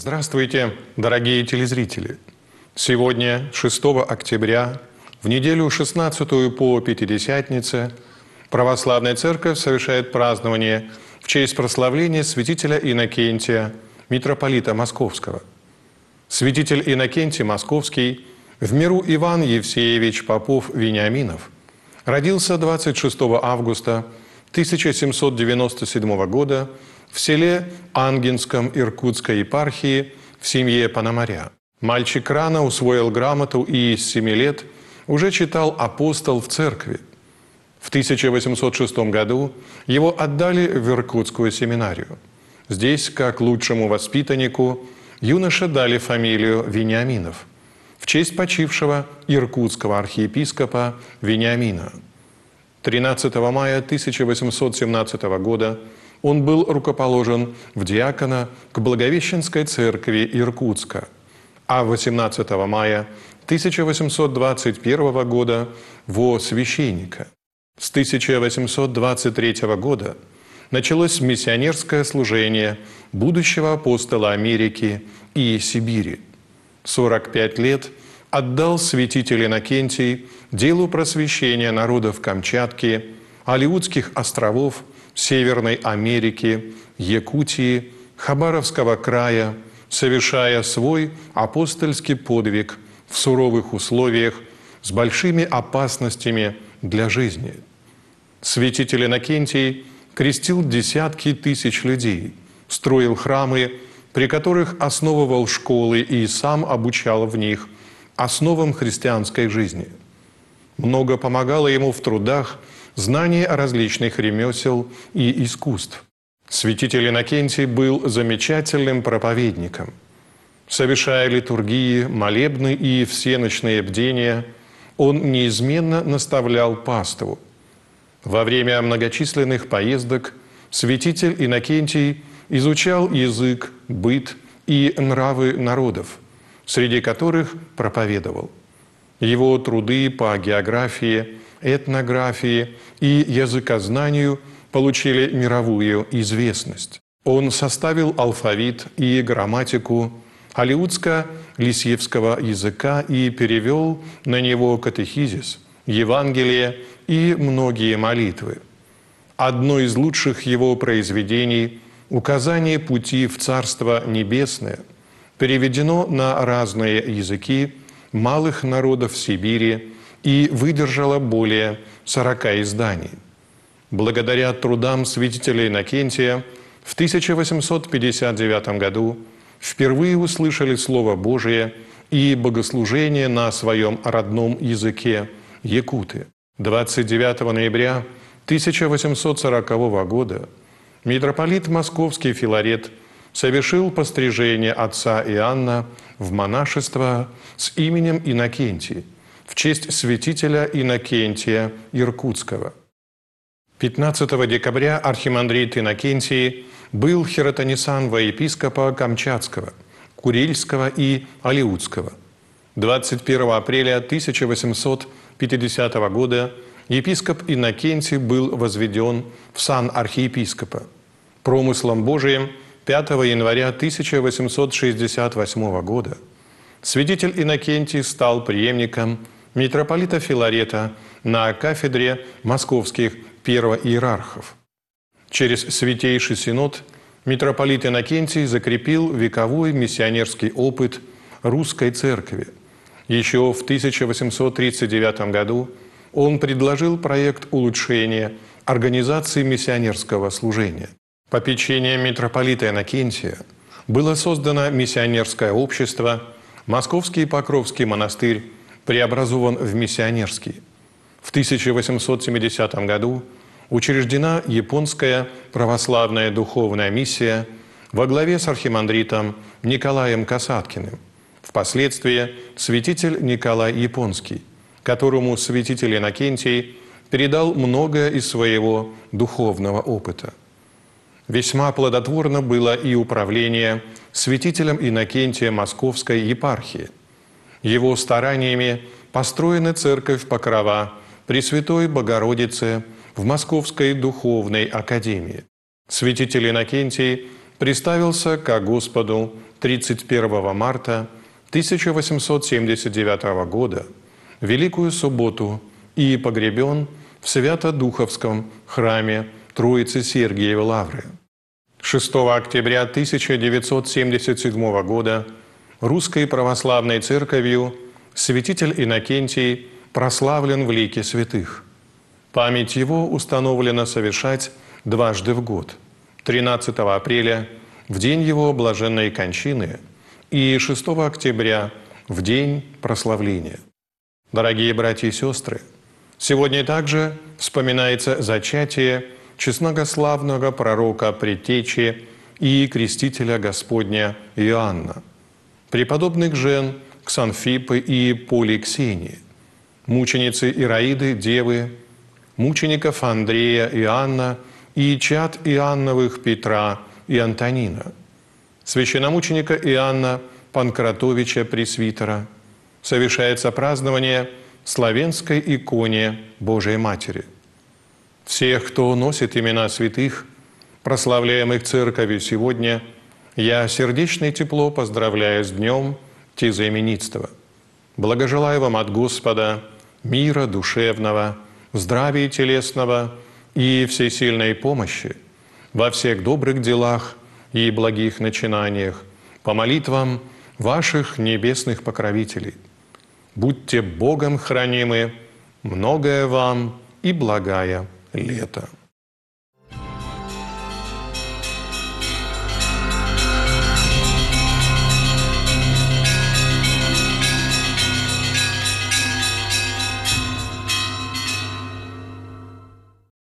Здравствуйте, дорогие телезрители! Сегодня, 6 октября, в неделю 16 по Пятидесятнице, Православная Церковь совершает празднование в честь прославления святителя Иннокентия, митрополита Московского. Святитель Иннокентий Московский, в миру Иван Евсеевич Попов-Вениаминов, родился 26 августа 1797 года в селе Ангинском Иркутской епархии в семье Пономаря. Мальчик рано усвоил грамоту и с 7 лет уже читал «Апостол» в церкви. В 1806 году его отдали в Иркутскую семинарию. Здесь, как лучшему воспитаннику, юноше дали фамилию Вениаминов в честь почившего иркутского архиепископа Вениамина. 13 мая 1817 года он был рукоположен в диакона к Благовещенской церкви Иркутска, а 18 мая 1821 года во священника. С 1823 года началось миссионерское служение будущего апостола Америки и Сибири. 45 лет отдал святитель Иннокентий делу просвещения народов Камчатки, Алеутских островов, Северной Америки, Якутии, Хабаровского края, совершая свой апостольский подвиг в суровых условиях с большими опасностями для жизни. Святитель Иннокентий крестил десятки тысяч людей, строил храмы, при которых основывал школы и сам обучал в них основам христианской жизни. Много помогало ему в трудах знание различных ремесел и искусств. Святитель Иннокентий был замечательным проповедником. Совершая литургии, молебны и всеночные бдения, он неизменно наставлял паству. Во время многочисленных поездок святитель Иннокентий изучал язык, быт и нравы народов, среди которых проповедовал. Его труды по географии, этнографии и языкознанию получили мировую известность. Он составил алфавит и грамматику алеутско-лисьевского языка и перевел на него катехизис, Евангелие и многие молитвы. Одно из лучших его произведений «Указание пути в Царство Небесное» переведено на разные языки малых народов Сибири и выдержало более 40 изданий. Благодаря трудам святителя Иннокентия в 1859 году впервые услышали Слово Божие и богослужение на своем родном языке якуты. 29 ноября 1840 года митрополит Московский Филарет совершил пострижение отца Иоанна в монашество с именем Иннокентий в честь святителя Иннокентия Иркутского. 15 декабря архимандрит Иннокентий был хиротонесан во епископа Камчатского, Курильского и Алеутского. 21 апреля 1850 года епископ Иннокентий был возведен в сан архиепископа. Промыслом Божиим 5 января 1868 года святитель Иннокентий стал преемником митрополита Филарета на кафедре московских первоиерархов. Через Святейший Синод митрополит Иннокентий закрепил вековой миссионерский опыт русской церкви. Еще в 1839 году он предложил проект улучшения организации миссионерского служения. Попечением митрополита Иннокентия было создано миссионерское общество, Московский Покровский монастырь преобразован в миссионерский. В 1870 году учреждена японская православная духовная миссия во главе с архимандритом Николаем Касаткиным, впоследствии святитель Николай Японский, которому святитель Иннокентий передал многое из своего духовного опыта. Весьма плодотворно было и управление святителем Иннокентия Московской епархии. Его стараниями построена церковь Покрова Пресвятой Богородицы в Московской духовной академии. Святитель Иннокентий приставился ко Господу 31 марта 1879 года, Великую субботу, и погребен в Свято-Духовском храме Троицы Сергиевой Лавры. 6 октября 1977 года Русской Православной Церковью святитель Иннокентий прославлен в лике святых. Память его установлено совершать дважды в год – 13 апреля в день его блаженной кончины и 6 октября в день прославления. Дорогие братья и сестры, сегодня также вспоминается зачатие честнославного пророка Предтечи и крестителя Господня Иоанна, преподобных жен Ксанфипы и Поликсении, мученицы Ираиды, Девы, мучеников Андрея, Иоанна и чад Иоанновых Петра и Антонина, священномученика Иоанна Панкратовича Пресвитера. Совершается празднование славянской иконе Божией Матери. Всех, кто носит имена святых, прославляемых Церковью сегодня, я сердечно и тепло поздравляю с днем тезаименитства. Благожелаю вам от Господа мира душевного, здравия телесного и всесильной помощи во всех добрых делах и благих начинаниях по молитвам ваших небесных покровителей. Будьте Богом хранимы, многое вам и благая лето.